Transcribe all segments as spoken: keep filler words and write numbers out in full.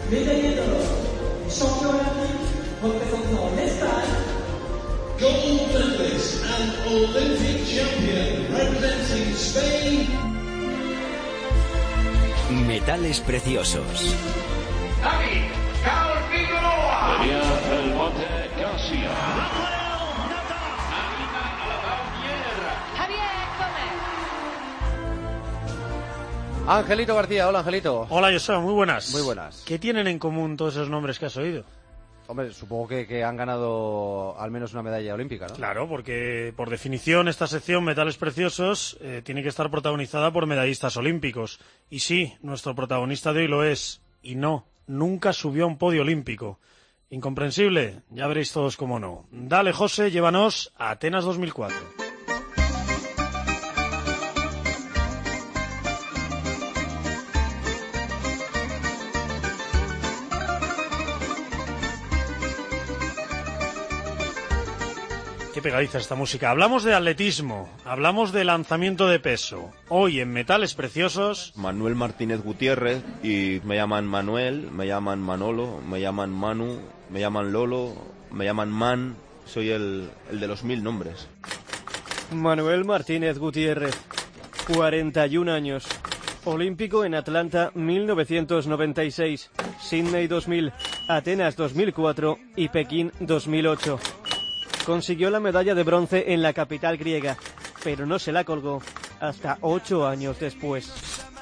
Gold medalist and Olympic champion representing Spain. Metales preciosos. Aquí, Carl Figueroa. Venía el bote García. Rafael Nadal. Alina Alabamier. Javier Gómez. Angelito García, hola Angelito. Hola José, muy buenas. Muy buenas. ¿Qué tienen en común todos esos nombres que has oído? Hombre, supongo que, que han ganado al menos una medalla olímpica, ¿no? Claro, porque por definición esta sección Metales Preciosos eh, tiene que estar protagonizada por medallistas olímpicos. Y sí, nuestro protagonista de hoy lo es. Y no, nunca subió a un podio olímpico. ¿Incomprensible? Ya veréis todos cómo no. Dale, José, llévanos a Atenas dos mil cuatro. Qué pegadiza esta música. Hablamos de atletismo, hablamos de lanzamiento de peso. Hoy en Metales Preciosos... Manuel Martínez Gutiérrez, y me llaman Manuel, me llaman Manolo, me llaman Manu, me llaman Lolo, me llaman Man. Soy el, el de los mil nombres. Manuel Martínez Gutiérrez, cuarenta y un años. Olímpico en Atlanta mil novecientos noventa y seis, Sydney dos mil, Atenas dos mil cuatro y Pekín dos mil ocho. Consiguió la medalla de bronce en la capital griega, pero no se la colgó hasta ocho años después.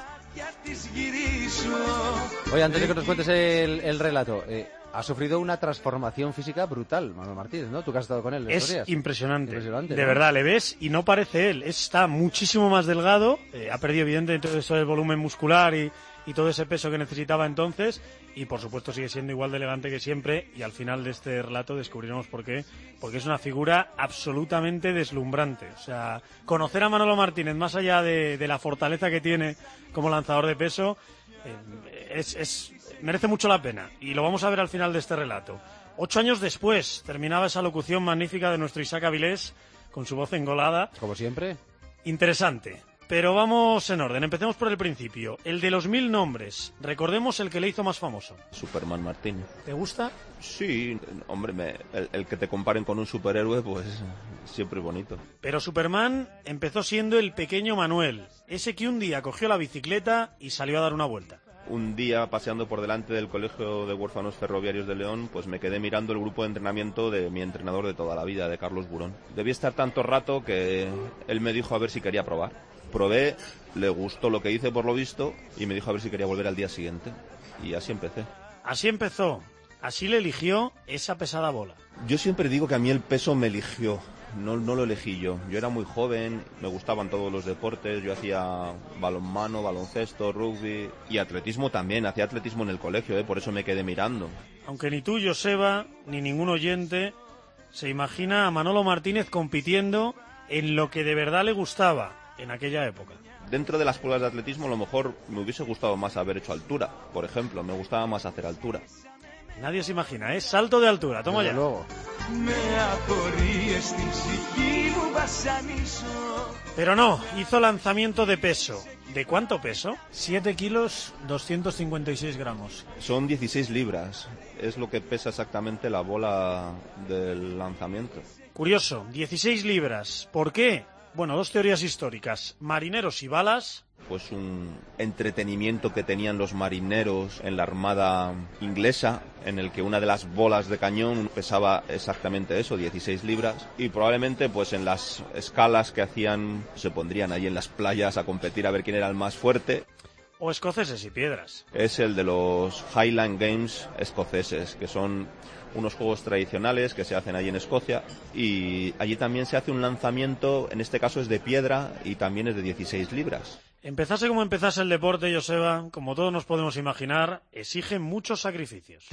Oye, antes de que nos cuentes el, el relato, eh, ha sufrido una transformación física brutal, Manuel Martínez, ¿no? Tú que has estado con él estos Es días. impresionante, impresionante de ¿no? verdad, le ves y no parece él, está muchísimo más delgado, eh, ha perdido evidentemente todo eso del volumen muscular y, y todo ese peso que necesitaba entonces, y por supuesto sigue siendo igual de elegante que siempre, y al final de este relato descubriremos por qué, porque es una figura absolutamente deslumbrante. O sea, conocer a Manolo Martínez, más allá de, de la fortaleza que tiene como lanzador de peso, eh, es, es, merece mucho la pena, y lo vamos a ver al final de este relato. Ocho años después terminaba esa locución magnífica de nuestro Isaac Avilés, con su voz engolada. Como siempre. Interesante. Pero vamos en orden, empecemos por el principio. El de los mil nombres, recordemos el que le hizo más famoso. Superman Martínez. ¿Te gusta? Sí, hombre, me, el, el que te comparen con un superhéroe, pues siempre es bonito. Pero Superman empezó siendo el pequeño Manuel, ese que un día cogió la bicicleta y salió a dar una vuelta. Un día, paseando por delante del Colegio de Huérfanos Ferroviarios de León, pues me quedé mirando el grupo de entrenamiento de mi entrenador de toda la vida, de Carlos Burón. Debí estar tanto rato que él me dijo a ver si quería probar. Probé, le gustó lo que hice por lo visto y me dijo a ver si quería volver al día siguiente. Y así empecé. Así empezó, así le eligió esa pesada bola. Yo siempre digo que a mí el peso me eligió, no, no lo elegí yo. Yo era muy joven, me gustaban todos los deportes, yo hacía balonmano, baloncesto, rugby y atletismo también, hacía atletismo en el colegio, ¿eh? Por eso me quedé mirando. Aunque ni tú, Joseba, ni ningún oyente se imagina a Manolo Martínez compitiendo en lo que de verdad le gustaba en aquella época. Dentro de las pruebas de atletismo a lo mejor me hubiese gustado más haber hecho altura, por ejemplo, me gustaba más hacer altura. Nadie se imagina, ¿eh? Salto de altura, toma ya. Luego. Pero no, hizo lanzamiento de peso. ¿De cuánto peso? siete kilos, doscientos cincuenta y seis gramos. Son dieciséis libras, es lo que pesa exactamente la bola del lanzamiento. Curioso, dieciséis libras. ¿Por qué? Bueno, dos teorías históricas. Marineros y balas. Pues un entretenimiento que tenían los marineros en la armada inglesa, en el que una de las bolas de cañón pesaba exactamente eso, dieciséis libras, y probablemente pues en las escalas que hacían se pondrían ahí en las playas a competir a ver quién era el más fuerte. O escoceses y piedras. Es el de los Highland Games escoceses, que son unos juegos tradicionales que se hacen allí en Escocia, y allí también se hace un lanzamiento, en este caso es de piedra y también es de dieciséis libras. Empezase como empezase el deporte, Joseba, como todos nos podemos imaginar, exige muchos sacrificios.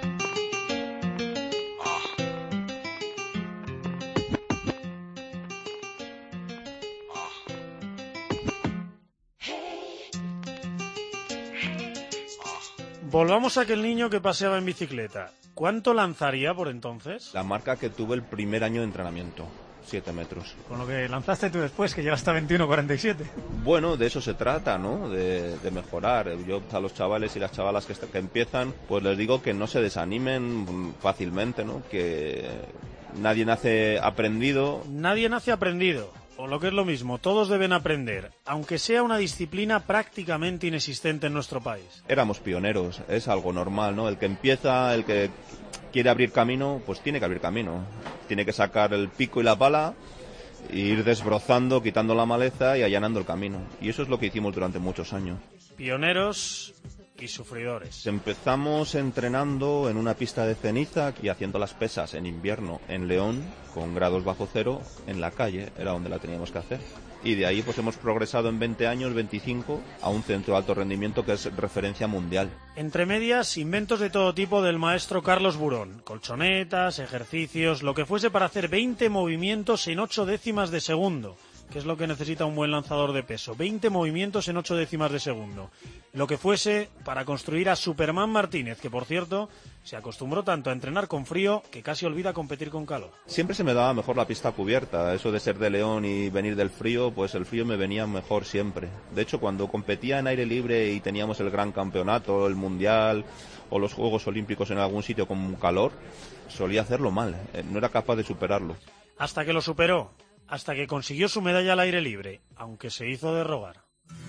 Volvamos a aquel niño que paseaba en bicicleta. ¿Cuánto lanzaría por entonces? La marca que tuve el primer año de entrenamiento. siete metros. Con lo que lanzaste tú después, que llegaste a veintiuno cuarenta y siete. Bueno, de eso se trata, ¿no? De, de mejorar. Yo a los chavales y las chavalas que, que empiezan, pues les digo que no se desanimen fácilmente, ¿no? Que nadie nace aprendido. Nadie nace aprendido. O lo que es lo mismo, todos deben aprender, aunque sea una disciplina prácticamente inexistente en nuestro país. Éramos pioneros, es algo normal, ¿no? El que empieza, el que quiere abrir camino, pues tiene que abrir camino. Tiene que sacar el pico y la pala e ir desbrozando, quitando la maleza y allanando el camino. Y eso es lo que hicimos durante muchos años. Pioneros y sufridores. Empezamos entrenando en una pista de ceniza y haciendo las pesas en invierno en León, con grados bajo cero, en la calle, era donde la teníamos que hacer. Y de ahí pues hemos progresado en veinte años, veinticinco, a un centro de alto rendimiento que es referencia mundial. Entre medias, inventos de todo tipo del maestro Carlos Burón. Colchonetas, ejercicios, lo que fuese para hacer veinte movimientos en ocho décimas de segundo, que es lo que necesita un buen lanzador de peso. veinte movimientos en ocho décimas de segundo. Lo que fuese para construir a Superman Martínez, que por cierto se acostumbró tanto a entrenar con frío que casi olvida competir con calor. Siempre se me daba mejor la pista cubierta. Eso de ser de León y venir del frío, pues el frío me venía mejor siempre. De hecho, cuando competía en aire libre y teníamos el gran campeonato, el mundial o los Juegos Olímpicos en algún sitio con calor, solía hacerlo mal. No era capaz de superarlo. Hasta que lo superó. Hasta que consiguió su medalla al aire libre, aunque se hizo de rogar.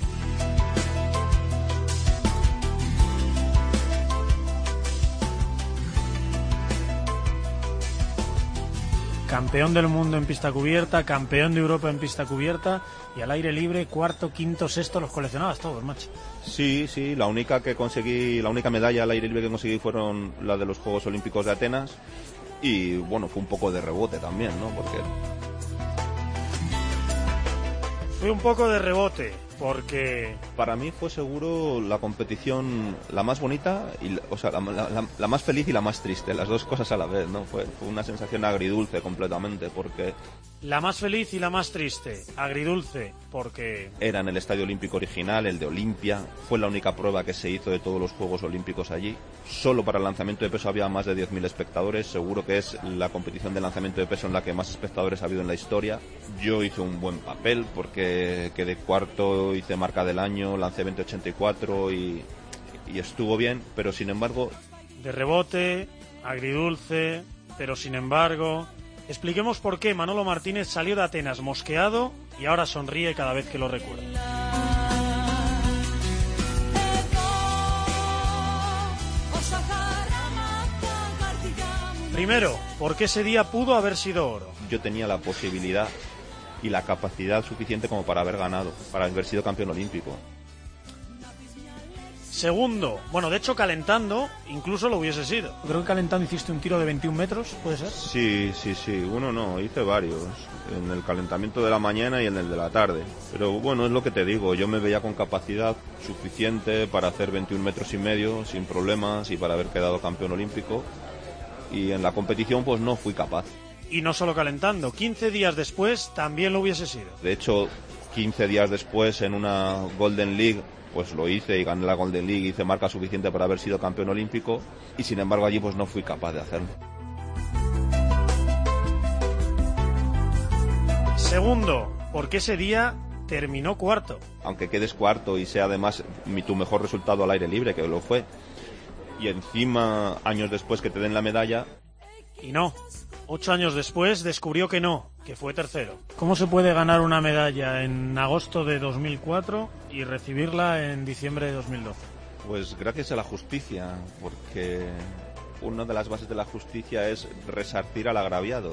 Campeón del mundo en pista cubierta, campeón de Europa en pista cubierta y al aire libre, cuarto, quinto, sexto, los coleccionabas todos, macho. Sí, sí, la única que conseguí, la única medalla al aire libre que conseguí fueron la de los Juegos Olímpicos de Atenas y bueno, fue un poco de rebote también, ¿no? Porque Fue un poco de rebote, porque para mí fue seguro la competición la más bonita, y, o sea, la, la, la más feliz y la más triste, las dos cosas a la vez, ¿no? Fue, fue una sensación agridulce completamente, porque la más feliz y la más triste, agridulce, porque era en el Estadio Olímpico original, el de Olimpia, fue la única prueba que se hizo de todos los Juegos Olímpicos allí. Solo para el lanzamiento de peso había más de diez mil espectadores, seguro que es la competición de lanzamiento de peso en la que más espectadores ha habido en la historia. Yo hice un buen papel porque quedé cuarto, hice marca del año, lancé veinte ochenta y cuatro y, y estuvo bien, pero sin embargo... De rebote, agridulce, pero sin embargo... Expliquemos por qué Manolo Martínez salió de Atenas mosqueado y ahora sonríe cada vez que lo recuerda. Primero, porque ese día pudo haber sido oro. Yo tenía la posibilidad y la capacidad suficiente como para haber ganado, para haber sido campeón olímpico. Segundo, bueno, de hecho calentando incluso lo hubiese sido. Creo que calentando hiciste un tiro de veintiún metros, ¿puede ser? Sí, sí, sí, uno no, hice varios, en el calentamiento de la mañana y en el de la tarde. Pero bueno, es lo que te digo, yo me veía con capacidad suficiente para hacer veintiún metros y medio sin problemas y para haber quedado campeón olímpico. Y en la competición pues no fui capaz. Y no solo calentando, quince días después también lo hubiese sido. De hecho, quince días después en una Golden League pues lo hice y gané la Golden League, hice marca suficiente para haber sido campeón olímpico y sin embargo allí pues no fui capaz de hacerlo. Segundo, porque ese día terminó cuarto. Aunque quedes cuarto y sea además mi, tu mejor resultado al aire libre, que lo fue, y encima años después que te den la medalla... Y no, ocho años después descubrió que no, que fue tercero. ¿Cómo se puede ganar una medalla en agosto de dos mil cuatro y recibirla en diciembre de dos mil doce? Pues gracias a la justicia, porque una de las bases de la justicia es resarcir al agraviado.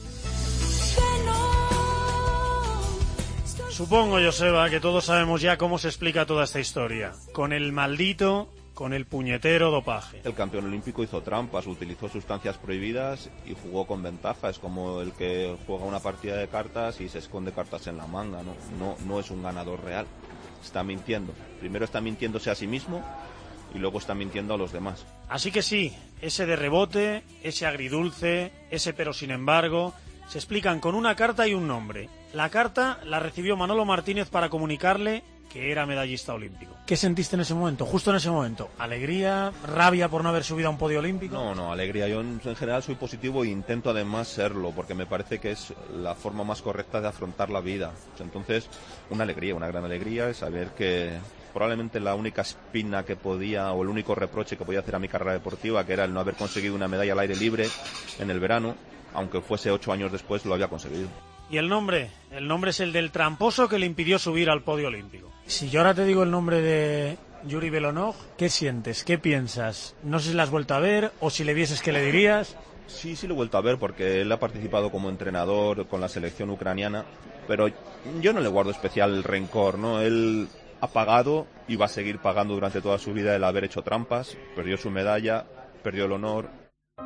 Supongo, Joseba, que todos sabemos ya cómo se explica toda esta historia. Con el maldito... con el puñetero dopaje. El campeón olímpico hizo trampas, utilizó sustancias prohibidas y jugó con ventaja. Es como el que juega una partida de cartas y se esconde cartas en la manga, ¿no? No, no es un ganador real. Está mintiendo. Primero está mintiéndose a sí mismo y luego está mintiendo a los demás. Así que sí, ese de rebote, ese agridulce, ese pero sin embargo, se explican con una carta y un nombre. La carta la recibió Manolo Martínez para comunicarle que era medallista olímpico. ¿Qué sentiste en ese momento, justo en ese momento? ¿Alegría, rabia por no haber subido a un podio olímpico? No, no, alegría. Yo en, en general soy positivo e intento además serlo, porque me parece que es la forma más correcta de afrontar la vida. Entonces, una alegría, una gran alegría es saber que probablemente la única espina que podía, o el único reproche que podía hacer a mi carrera deportiva, que era el no haber conseguido una medalla al aire libre en el verano, aunque fuese ocho años después, lo había conseguido. ¿Y el nombre? El nombre es el del tramposo que le impidió subir al podio olímpico. Si yo ahora te digo el nombre de Yuri Belonog, ¿qué sientes? ¿Qué piensas? No sé si la has vuelto a ver o si le vieses, ¿qué le dirías? Sí, sí lo he vuelto a ver porque él ha participado como entrenador con la selección ucraniana, pero yo no le guardo especial rencor, ¿no? Él ha pagado y va a seguir pagando durante toda su vida el haber hecho trampas, perdió su medalla, perdió el honor.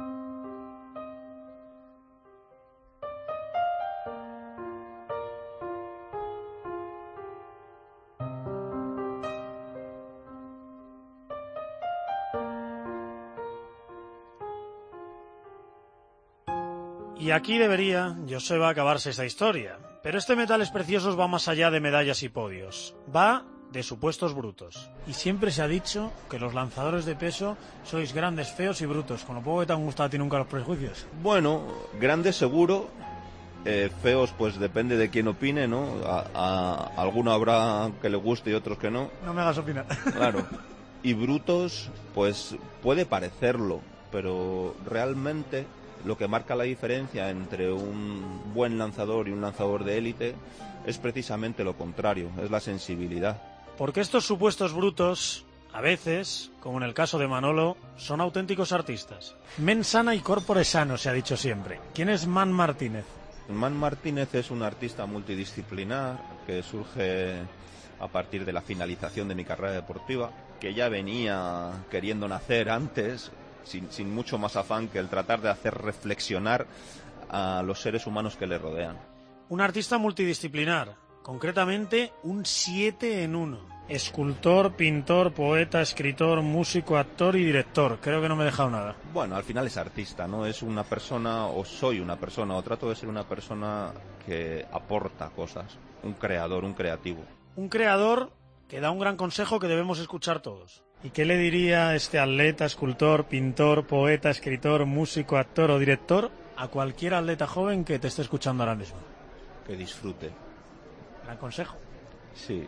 Y aquí debería, Joseba, acabarse esta historia. Pero este Metales Preciosos va más allá de medallas y podios. Va de supuestos brutos. Y siempre se ha dicho que los lanzadores de peso sois grandes, feos y brutos. Con lo poco que te han gustado a ti nunca los prejuicios. Bueno, grandes seguro, eh, feos pues depende de quién opine, ¿no? A, a, a alguno habrá que le guste y otros que no. No me hagas opinar. Claro. Y brutos, pues puede parecerlo, pero realmente lo que marca la diferencia entre un buen lanzador y un lanzador de élite es precisamente lo contrario, es la sensibilidad. Porque estos supuestos brutos, a veces, como en el caso de Manolo, son auténticos artistas. Men sana y corpore sano, se ha dicho siempre. ¿Quién es Man Martínez? Man Martínez es un artista multidisciplinar que surge a partir de la finalización de mi carrera deportiva, que ya venía queriendo nacer antes, Sin, sin mucho más afán que el tratar de hacer reflexionar a los seres humanos que le rodean. Un artista multidisciplinar, concretamente un siete en uno. Escultor, pintor, poeta, escritor, músico, actor y director. Creo que no me he dejado nada. Bueno, al final es artista, ¿no? Es una persona, o soy una persona, o trato de ser una persona que aporta cosas. Un creador, un creativo. Un creador que da un gran consejo que debemos escuchar todos. ¿Y qué le diría este atleta, escultor, pintor, poeta, escritor, músico, actor o director a cualquier atleta joven que te esté escuchando ahora mismo? Que disfrute. Gran consejo. Sí,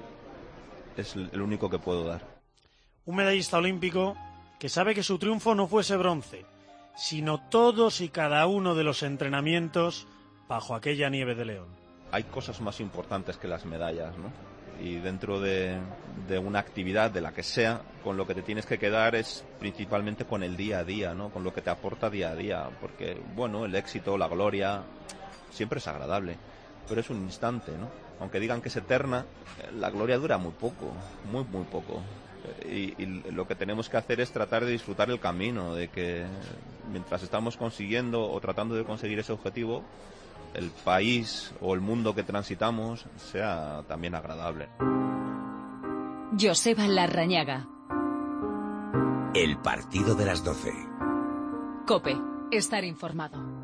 es el único que puedo dar. Un medallista olímpico que sabe que su triunfo no fuese bronce, sino todos y cada uno de los entrenamientos bajo aquella nieve de León. Hay cosas más importantes que las medallas, ¿no? Y dentro de, de una actividad, de la que sea, con lo que te tienes que quedar es principalmente con el día a día, ¿no? Con lo que te aporta día a día, porque, bueno, el éxito, la gloria, siempre es agradable, pero es un instante, ¿no? Aunque digan que es eterna, la gloria dura muy poco, muy, muy poco. Y, y lo que tenemos que hacer es tratar de disfrutar el camino, de que mientras estamos consiguiendo o tratando de conseguir ese objetivo, el país o el mundo que transitamos sea también agradable. Joseba Larrañaga. El partido de las doce. COPE. Estar informado.